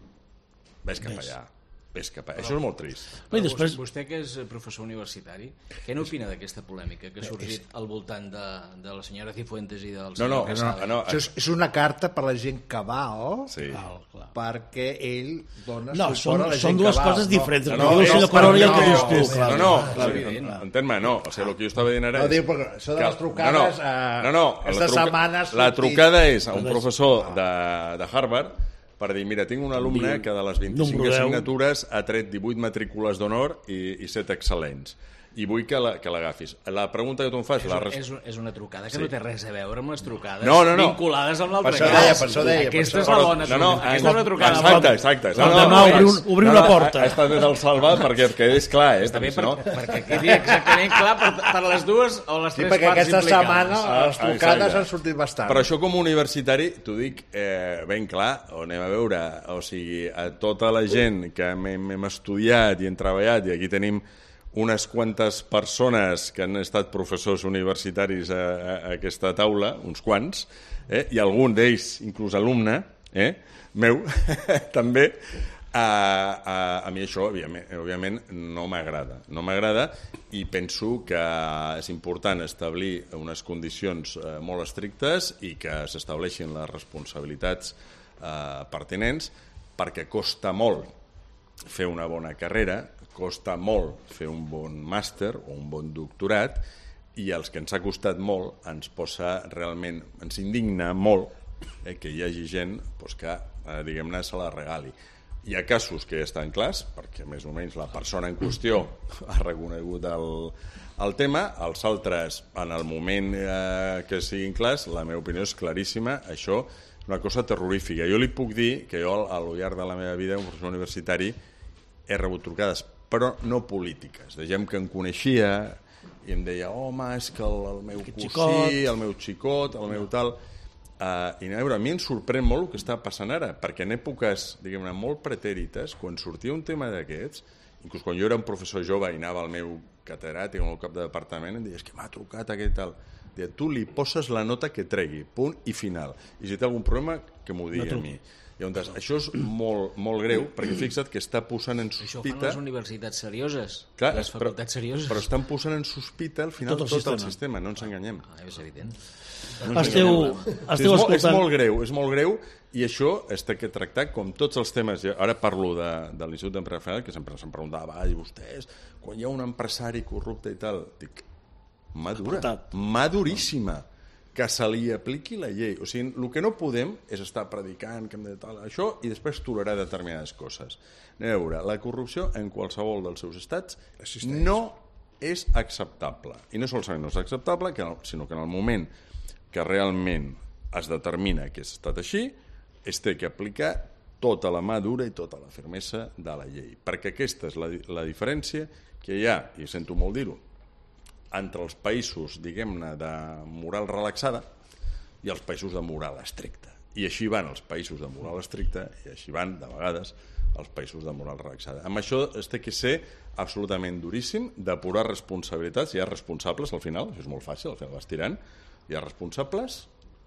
Ves cap allà. Ves cap allà. Això és molt trist. I després... Vostè, que és professor universitari, què n'opina d'aquesta polèmica que ha sorgit al voltant de, de la senyora Cifuentes i del No, senyor no, Casado? no, no, Això és, és una carta per la gent cabal, sí. Val, clar. perquè ell dona No, suport són, a la gent són dues cabal. coses diferents. No, El que no, diu el no, senyor Corona i el que no, dius tu. no, clar. no, clar, sí, evident. entén-me, no. O sigui, el que jo estava dient ara No, és... diu, però això de que- les trucades, no, eh, no, no, aquesta la truca- setmana ha La sortit- trucada és a un professor de, de Harvard per dir, mira, tinc un alumne que de les vint-i-cinc Número deu. assignatures ha tret divuit matrícules d'honor i, i set excel·lents. i vull que la, que l'agafis. La pregunta que tu em fas... És, la res... és, és una trucada que Sí. no té res a veure amb les trucades No, no, no. vinculades amb l'altre Per això cas. deia, per això deia, per Aquesta això. és la bona no, trucada. no, Aquesta és una trucada. Exacte, exacte. No, no, no, obrir un- obrir una porta. Ha estat del salvat perquè quedés clar, eh? Està bé perquè per, si no- perquè quedi exactament clar per, per les dues o les Sí, tres perquè parts aquesta implicades. setmana Ah, les trucades exacte. han sortit bastant. Però això com a universitari, t'ho dic eh, ben clar, ho anem a veure, o sigui, a tota la gent que hem, hem estudiat i hem treballat, i aquí tenim unes quantes persones que han estat professors universitaris a, a, a aquesta taula, uns quants, eh, i algun d'ells, inclús alumne, eh, meu, també, a, a, a mi això, òbviament, òbviament no m'agrada. No m'agrada i penso que és important establir unes condicions eh, molt estrictes i que s'estableixin les responsabilitats eh, pertinents, perquè costa molt fer una bona carrera, costa molt fer un bon màster o un bon doctorat, i els que ens ha costat molt ens posa realment, ens indigna molt eh, que hi hagi gent doncs, que, eh, diguem-ne, se la regali. Hi ha casos que ja estan clars, perquè més o menys la persona en qüestió ha reconegut el, el tema, els altres, en el moment eh, que siguin clars, la meva opinió és claríssima, això és una cosa terrorífica. Jo li puc dir que jo, al llarg de la meva vida, un professor universitari, he rebut trucades, però no polítiques, de gent que em coneixia i em deia, home, és que el, el meu Aquest cosí, xicot. el meu xicot, el meu tal... Uh, I a veure, a mi em sorprèn molt el que està passant ara, perquè en èpoques, diguem-ne, molt pretèrites, quan sortia un tema d'aquests, inclús quan jo era un professor jove i anava al meu catedràtic o al cap de departament, em deies que m'ha trucat aquest tal. Deia, tu li poses la nota que tregui, punt i final. I si té algun problema, que m'ho digui a mi. I llavors, això és molt, molt greu, perquè fixa't que està posant en Això ho fan sospita... les universitats serioses, Clar, les però, facultats serioses. però estan posant en sospita al final Tot tot el el, tot el sistema. sistema, no ens enganyem. Ah, és evident. No ens Esteu, enganyem. esteu Sí, és, molt, és escoltant... molt greu, és molt greu, i això es té que tractar com tots els temes. Jo ara parlo de, de l'Institut d'Empresa, que sempre se'm preguntava, i vostès, quan hi ha un empresari corrupte i tal, dic, mà dura, Apartat. mà duríssima, que se li apliqui la llei. O sigui, el que no podem és estar predicant que hem de tal, això i després tolerar determinades coses. Anem a veure, la corrupció en qualsevol dels seus estats Existeix. no és acceptable. I no solament no és acceptable, que, sinó que en el moment que realment es determina que ha estat així, es té que aplicar tota la mà dura i tota la fermesa de la llei. Perquè aquesta és la, la diferència que hi ha, i sento molt dir-ho, entre els països, diguem-ne, de moral relaxada i els països de moral estricta. I així van els països de moral estricta i així van, de vegades, els països de moral relaxada. Amb això es té que ser absolutament duríssim, depurar responsabilitats. Hi ha responsables, al final, això és molt fàcil, al final vas tirant, hi ha responsables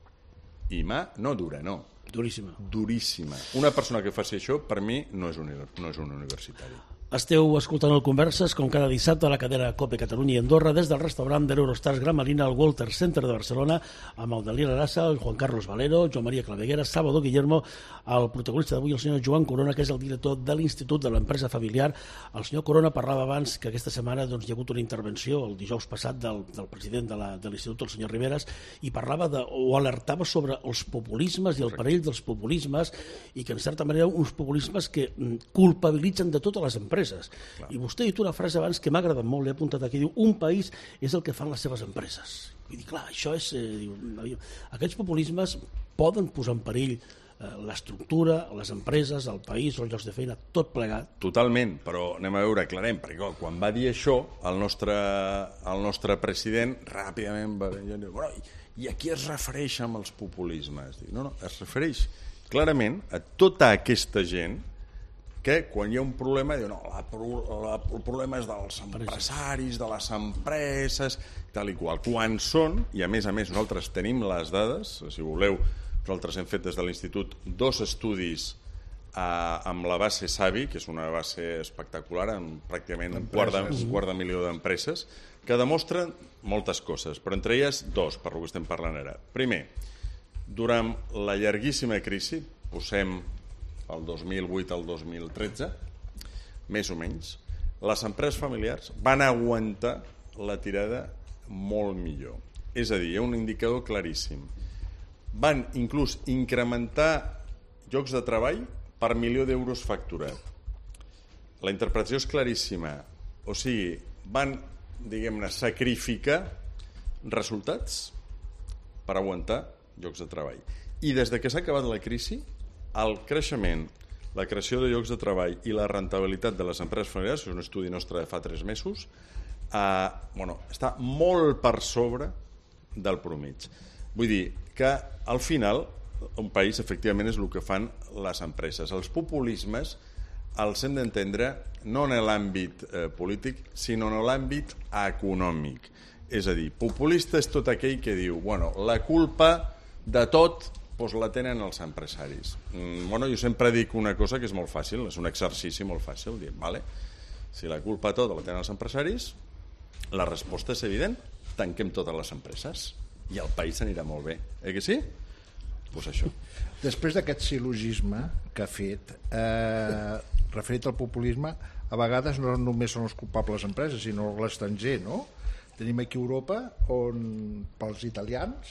i mà no dura, no. Duríssima. Duríssima. Una persona que faci això, per mi, no és un, no és un universitari. Esteu escoltant el Converses, com cada dissabte, a la cadena COPE Catalunya i Andorra, des del restaurant de l'Eurostars Gran Marina al Walter Center de Barcelona, amb el Dalí Arassa, el Juan Carlos Valero, Joan Maria Claveguera, Salvador Guillermo, el protagonista d'avui, el senyor Joan Corona, que és el director de l'Institut de l'Empresa Familiar. El senyor Corona parlava abans que aquesta setmana doncs, hi ha hagut una intervenció, el dijous passat, del, del president de la, de l'Institut, el senyor Riveras, i parlava de, o alertava sobre els populismes i el perill dels populismes, i que en certa manera uns populismes que mm, culpabilitzen de totes les empreses. Clar. I vostè ha dit una frase abans que m'ha agradat molt, l'he apuntat aquí, diu, un país és el que fan les seves empreses. I dic, clar, això és... Eh, diu, aquests populismes poden posar en perill eh, l'estructura, les empreses, el país, els llocs de feina, tot plegat. Totalment, però anem a veure, aclarem, perquè quan va dir això, el nostre, el nostre president ràpidament va dir, bueno, i a qui es refereix amb els populismes? Dic, no, no, es refereix clarament a tota aquesta gent que quan hi ha un problema diu, no, la, la, el problema és dels empresaris, de les empreses, tal i qual. Quan són, i a més a més nosaltres tenim les dades, si voleu, nosaltres hem fet des de l'Institut dos estudis eh, amb la base Savi, que és una base espectacular, amb pràcticament un quart de, un quart de milió d'empreses, que demostren moltes coses, però entre elles dos, per lo que estem parlant ara. Primer, durant la llarguíssima crisi, posem el dos mil vuit al dos mil tretze, més o menys, les empreses familiars van aguantar la tirada molt millor. És a dir, hi ha un indicador claríssim. Van inclús incrementar llocs de treball per milió d'euros facturat. La interpretació és claríssima. O sigui, van diguem-ne, sacrificar resultats per aguantar llocs de treball. I des de que s'ha acabat la crisi, el creixement, la creació de llocs de treball i la rentabilitat de les empreses familiars, és un estudi nostre de fa tres mesos, eh, bueno, està molt per sobre del promig. Vull dir que al final un país efectivament és el que fan les empreses. Els populismes els hem d'entendre no en l'àmbit eh, polític, sinó en l'àmbit econòmic. És a dir, populista és tot aquell que diu, bueno, la culpa de tot doncs la tenen els empresaris. Mm, bueno, jo sempre dic una cosa que és molt fàcil, és un exercici molt fàcil, dir, vale, si la culpa de tot la tenen els empresaris, la resposta és evident, tanquem totes les empreses i el país anirà molt bé. Eh que sí? Doncs pues això. Després d'aquest sil·logisme que ha fet, eh, referit al populisme, a vegades no només són els culpables empreses, sinó l'estranger, no? Tenim aquí Europa on pels italians,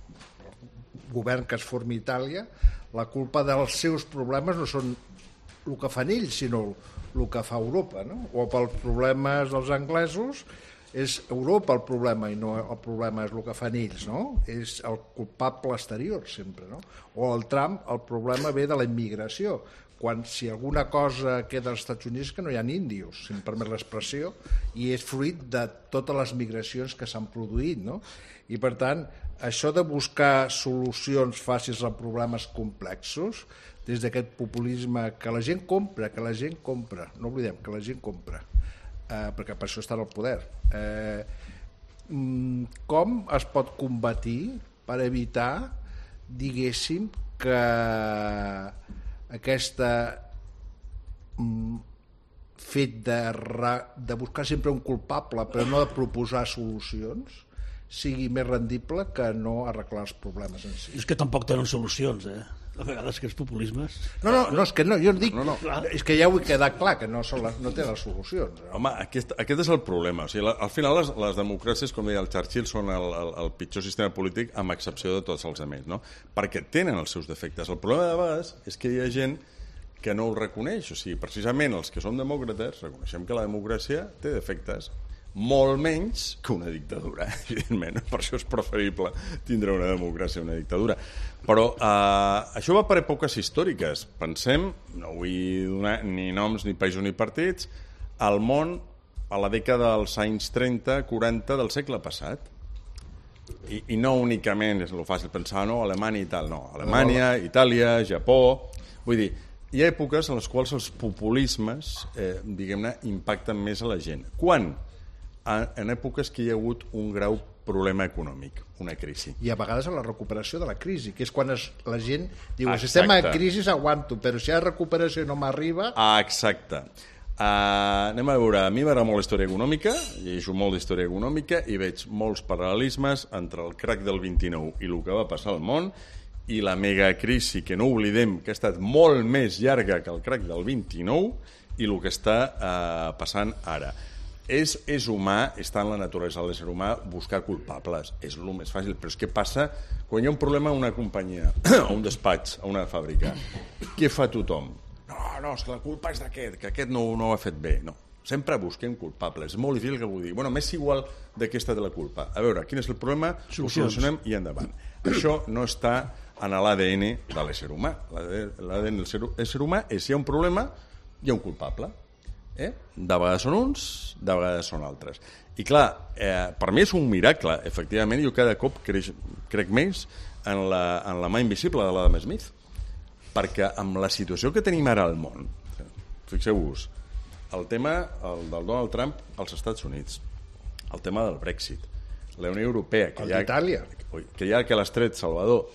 el govern que es formi a Itàlia, la culpa dels seus problemes no són el que fan ells, sinó el que fa Europa, no? O pels problemes dels anglesos és Europa el problema i no el problema és el que fan ells, no? És el culpable exterior sempre, no? O el Trump, el problema ve de la immigració, quan si alguna cosa queda als Estats Units que no hi ha índios, si em permet l'expressió, i és fruit de totes les migracions que s'han produït, no? I per tant, això de buscar solucions fàcils a problemes complexos, des d'aquest populisme que la gent compra, que la gent compra, no oblidem que la gent compra, eh, perquè per això està en el poder. Eh, com es pot combatir per evitar, diguéssim, que aquesta mm, fet de, de buscar sempre un culpable però no de proposar solucions sigui més rendible que no arreglar els problemes en si. És que tampoc tenen solucions, eh? A vegades que els populismes... No, no, no és que no, jo no dic... No, no. És que ja vull quedar clar, que no, són les, no tenen les solucions. No? Home, aquest, aquest és el problema. O sigui, la, al final les, les democràcies, com deia el Churchill, són el, el, el pitjor sistema polític amb excepció de tots els altres, no? Perquè tenen els seus defectes. El problema de vegades és que hi ha gent que no ho reconeix. O sigui, precisament els que som demòcrates reconeixem que la democràcia té defectes, molt menys que una dictadura, evidentment. Per això és preferible tindre una democràcia o una dictadura. Però eh, això va per èpoques històriques. Pensem, no vull donar ni noms, ni països, ni partits, al món a la dècada dels anys trenta quaranta del segle passat. I, i no únicament, és el fàcil pensar, no, Alemanya i tal, no. Alemanya, Itàlia, Japó... Vull dir, hi ha èpoques en les quals els populismes, eh, diguem-ne, impacten més a la gent. Quan? En èpoques que hi ha hagut un grau problema econòmic, una crisi. I a vegades a la recuperació de la crisi, que és quan es, la gent diu, si estem en crisi aguanto, però si hi ha recuperació i no m'arriba... Ah, exacte. Uh, anem a veure, a mi m'agrada molt la història econòmica, llegeixo molt d'història econòmica i veig molts paral·lelismes entre el crac del vint-i-nou i el que va passar al món i la megacrisi, que no oblidem que ha estat molt més llarga que el crac del vint-i-nou i el que està uh, passant ara. És, és humà, està en la naturalesa de l'ésser humà buscar culpables, és el més fàcil, però és que passa quan hi ha un problema a una companyia, a un despatx, a una fàbrica. Què fa tothom? No, no, és que la culpa és d'aquest, que aquest no, no ho ha fet bé. No, sempre busquem culpables, és molt difícil que ho digui. Bueno, m'és igual de què està de la culpa. A veure, quin és el problema, ho solucionem i endavant. Això no està en l'A D N de l'ésser humà. L'A D N del l'ésser humà és si hi ha un problema, hi ha un culpable. Eh? De vegades són uns, de vegades són altres. I clar, eh, per mi és un miracle, efectivament, jo cada cop creix, crec més en la, en la mà invisible de l'Adam Smith, perquè amb la situació que tenim ara al món, fixeu-vos, el tema el del Donald Trump als Estats Units, el tema del Brexit, la Unió Europea, que, ja, que hi ha que l'ha tret Salvador,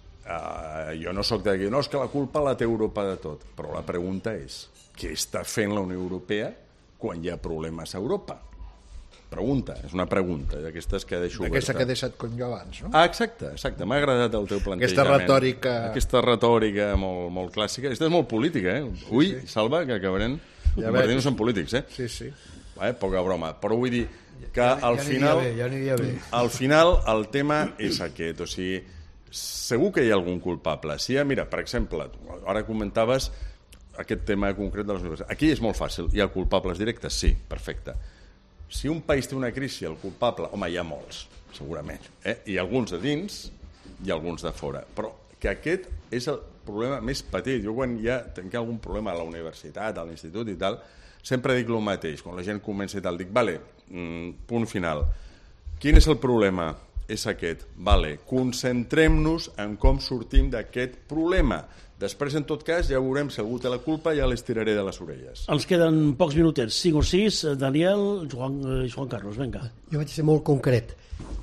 eh, jo no soc de dir, no, és que la culpa la té Europa de tot, però la pregunta és, què està fent la Unió Europea quan hi ha problemes a Europa? Pregunta, és una pregunta d'aquestes que deixo oberta. D'aquesta que he deixat com jo abans, no? Ah, exacte, exacte, m'ha agradat el teu plantejament. Aquesta retòrica... Aquesta retòrica molt, molt clàssica. Aquesta és molt política, eh? Ui, sí, sí. Salva, que acabarem ja convertint-nos en polítics, eh? Sí, sí. Eh? Poca broma. Però vull dir que ja, al ja final... Bé, ja aniria bé. Al final el tema és aquest, o sigui, segur que hi ha algun culpable. Si ja, mira, per exemple, ara comentaves aquest tema concret de les universitats. Aquí és molt fàcil. Hi ha culpables directes? Sí, perfecte. si un país té una crisi, el culpable, home, hi ha molts, segurament, eh? I alguns de dins i alguns de fora, però que aquest és el problema més petit. Jo quan ja tinc algun problema a la universitat, a l'institut i tal, sempre dic el mateix, quan la gent comença i tal, dic, vale, mm, punt final, quin és el problema? És aquest, vale, concentrem-nos en com sortim d'aquest problema. Després, en tot cas, ja veurem si algú té la culpa i ja les tiraré de les orelles. Ens queden pocs minutets, cinc o sis. Daniel, Joan, Joan Carlos, vinga. Jo vaig ser molt concret.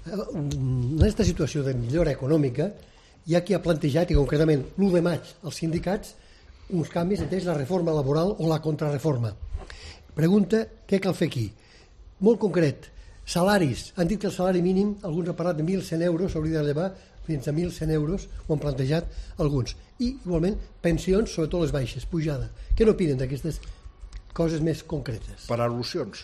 En aquesta situació de millora econòmica hi ha qui ha plantejat, i concretament l'u de maig, els sindicats, uns canvis entre la reforma laboral o la contrarreforma. Pregunta, què cal fer aquí? Molt concret, salaris. Han dit que el salari mínim, alguns han parlat de mil cent euros, s'hauria d'elevar fins a mil cent euros, ho han plantejat alguns. I, igualment, pensions, sobretot les baixes, pujada. Què n'opinen d'aquestes coses més concretes? Per al·lusions.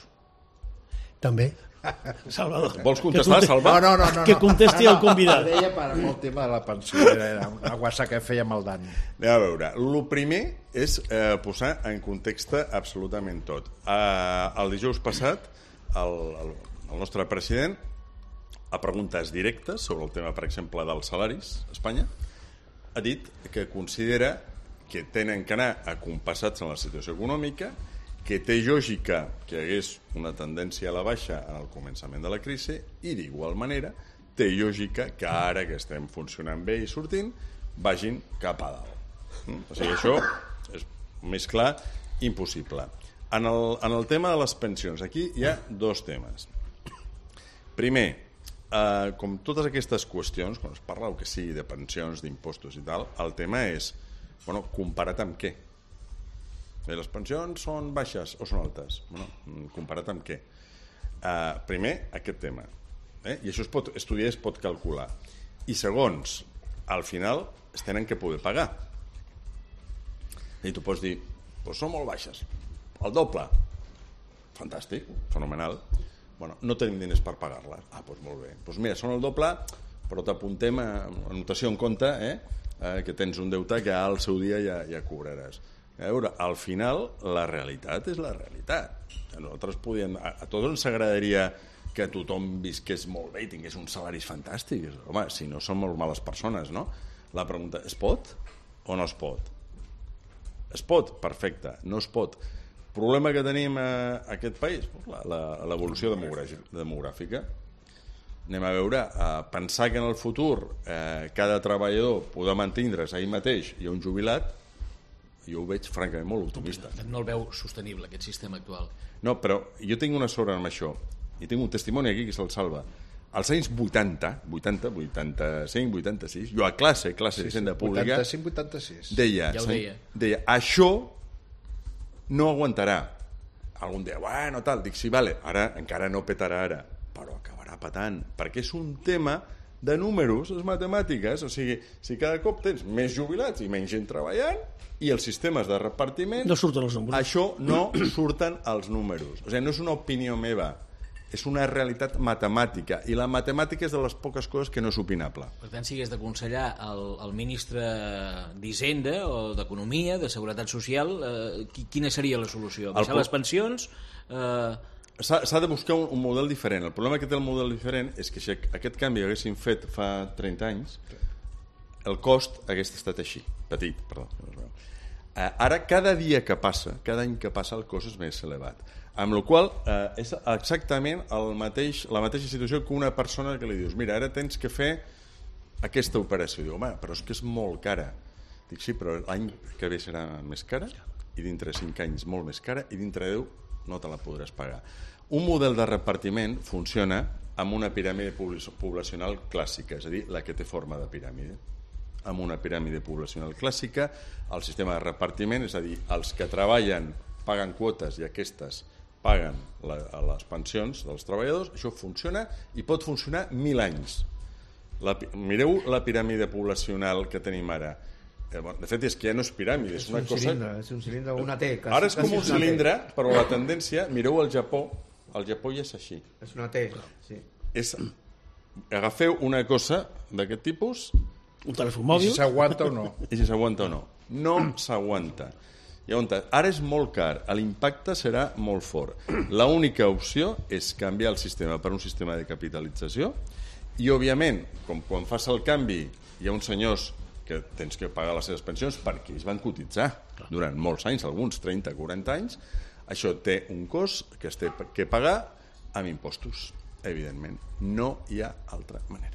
També. Salvador. Vols contestar, que Salva? No, no, no, no. Que contesti el convidat. Ho deia per el tema de la pensió, era una guassa que feia amb el Dani. Anem a veure. El primer és eh, posar en context absolutament tot. Eh, el dijous passat, el, el, el nostre president, a preguntes directes sobre el tema, per exemple, dels salaris a Espanya, ha dit que considera que tenen que anar acompassats en la situació econòmica, que té lògica que hi hagués una tendència a la baixa en el començament de la crisi i, d'igual manera, té lògica que ara que estem funcionant bé i sortint, vagin cap a dalt. Mm? O sigui, això és més clar, impossible. En el, en el tema de les pensions, aquí hi ha dos temes. Primer, eh, com totes aquestes qüestions, quan es parla el que sigui de pensions, d'impostos i tal, el tema és, bueno, comparat amb què? Les pensions són baixes o són altes? Bueno, comparat amb què? Uh, primer, aquest tema. Eh? I això es pot estudiar, es pot calcular. I segons, al final, es tenen que poder pagar. I tu pots dir, doncs són molt baixes. El doble. Fantàstic, fenomenal. Bueno, no tenim diners per pagar-les. Ah, doncs molt bé. Doncs mira, són el doble, però t'apuntem a anotació en compte, eh? Eh, que tens un deute que al seu dia ja, ja cobraràs. A veure, al final, la realitat és la realitat. A nosaltres podíem... A, a tots ens agradaria que tothom visqués molt bé i tingués uns salaris fantàstics. Home, si no són molt males persones, no? La pregunta, es pot o no es pot? Es pot, perfecte, no es pot. Problema que tenim a aquest país? L'evolució demogràfica. Anem a veure, a pensar que en el futur eh, cada treballador podrà mantindre's ahir mateix i un jubilat, jo ho veig francament molt optimista. No el veu sostenible, aquest sistema actual. No, però jo tinc una sort amb això, i tinc un testimoni aquí que se'l salva. Als anys vuitanta, vuitanta, vuitanta-cinc, vuitanta-sis, jo a classe, classe sí, d'Hisenda sí, Pública, vuitanta-cinc vuitanta-sis. Deia, ja ho deia. deia, això no aguantarà. Algun dia, bueno, tal, dic, sí, vale, ara encara no petarà ara, però acabarà petant, perquè és un tema de números, les matemàtiques, o sigui, si cada cop tens més jubilats i menys gent treballant, i els sistemes de repartiment... No surten els números. Això no surten els números. O sigui, no és una opinió meva, és una realitat matemàtica, i la matemàtica és de les poques coses que no és opinable. Per tant, si hagués d'aconsellar el, el ministre d'Hisenda o d'Economia, de Seguretat Social, eh, quina seria la solució? Baixar pro... les pensions... Eh... S'ha de buscar un, un model diferent. El problema que té el model diferent és que si aquest canvi haguéssim fet fa trenta anys, el cost hagués estat així, petit, perdó. Eh, ara, cada dia que passa, cada any que passa, el cost és més elevat. Amb la qual cosa, eh, és exactament el mateix, la mateixa situació que una persona que li dius, mira, ara tens que fer aquesta operació. Diu, home, però és que és molt cara. Dic, sí, però l'any que ve serà més cara, i dintre cinc anys molt més cara, i dintre deu no te la podràs pagar. Un model de repartiment funciona amb una piràmide poblacional clàssica, és a dir, la que té forma de piràmide. Amb una piràmide poblacional clàssica, el sistema de repartiment, és a dir, els que treballen paguen quotes i aquestes paguen la, les pensions dels treballadors, això funciona i pot funcionar mil anys. La, mireu la piràmide poblacional que tenim ara. De fet, és que ja no és piràmide, és, és una un cosa... Cilindre, és un cilindre, una T. Quasi, ara és com un cilindre, però la tendència, mireu el Japó, el Japó ja és així. És una T, sí. És, agafeu una cosa d'aquest tipus... Un telèfon mòbil. I si s'aguanta o no. I si s'aguanta o no. No s'aguanta. Llavors, ara és molt car, l'impacte serà molt fort. L'única opció és canviar el sistema per un sistema de capitalització i, òbviament, com quan fas el canvi, hi ha uns senyors que tens que pagar les seves pensions perquè ells van cotitzar durant molts anys, alguns trenta, quaranta anys, això té un cost que es té que pagar amb impostos, evidentment. No hi ha altra manera.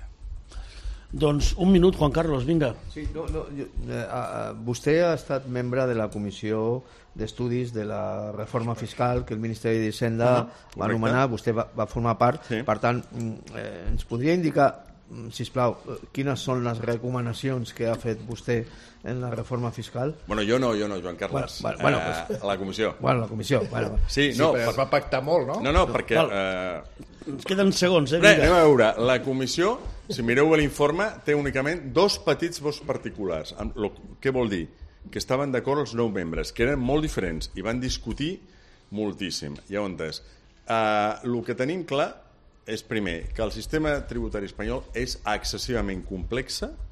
Doncs un minut, Juan Carlos, vinga. Sí, no, no, jo, eh, eh, vostè ha estat membre de la comissió d'estudis de la reforma fiscal que el Ministeri d'Hisenda uh -huh, va anomenar, vostè va, va formar part, sí. Per tant, eh, ens podria indicar, sisplau, quines són les recomanacions que ha fet vostè en la reforma fiscal? Bueno, jo no, jo no, Joan Carles. Bueno, bueno, eh, pues, a la comissió. Bueno, la comissió. Bueno. Sí, Sí, no, però es va pactar molt, no? no, no, perquè... Val. Eh, Ens queden segons, eh? Bé, Vinga. anem a veure, la comissió, si mireu bé l'informe, té únicament dos petits vots particulars. Amb lo, què vol dir? Que estaven d'acord els nou membres, que eren molt diferents i van discutir moltíssim. Llavors, eh, el que tenim clar és, primer, que el sistema tributari espanyol és excessivament complex, eh,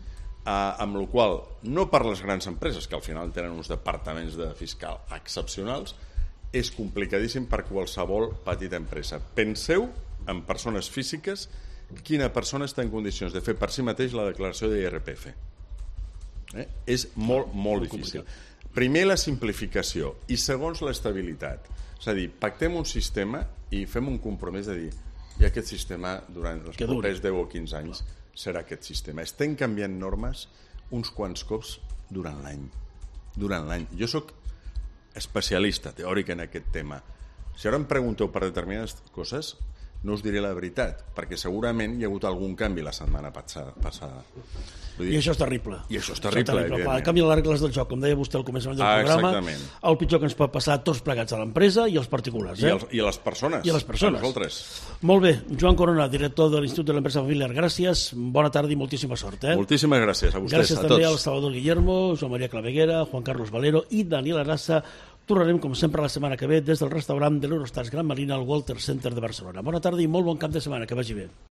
amb la qual no per les grans empreses, que al final tenen uns departaments de fiscal excepcionals, és complicadíssim per qualsevol petita empresa. Penseu en persones físiques, quina persona està en condicions de fer per si mateix la declaració de I R P F. Eh? És molt, molt difícil. Primer, la simplificació, i segons, l'estabilitat. És a dir, pactem un sistema i fem un compromís de dir i aquest sistema, durant els propers deu o quinze anys, serà aquest sistema. Estem canviant normes uns quants cops durant l'any. Durant l'any. Jo sóc especialista, teòric, en aquest tema. Si ara em pregunteu per determinades coses, no us diré la veritat, perquè segurament hi ha hagut algun canvi la setmana passada. Vull dir, I això és terrible. I això és terrible, evidentment. Canvia les regles del joc, com deia vostè al començament del Ah, programa. exactament. El pitjor que ens pot passar a tots plegats a l'empresa i als particulars. I, Eh? els, I a les persones. I a les persones. A nosaltres. Molt bé, Joan Corona, director de l'Institut de l'Empresa Familiar, gràcies, bona tarda i moltíssima sort. Eh? Moltíssimes gràcies a vostès, Gràcies a també tots. al Salvador Guillermo, Joan Maria Claveguera, Juan Carlos Valero i Daniel Arassa. Tornarem, com sempre, la setmana que ve des del restaurant de l'Eurostars Gran Marina al Walter Center de Barcelona. Bona tarda i molt bon cap de setmana, que vagi bé.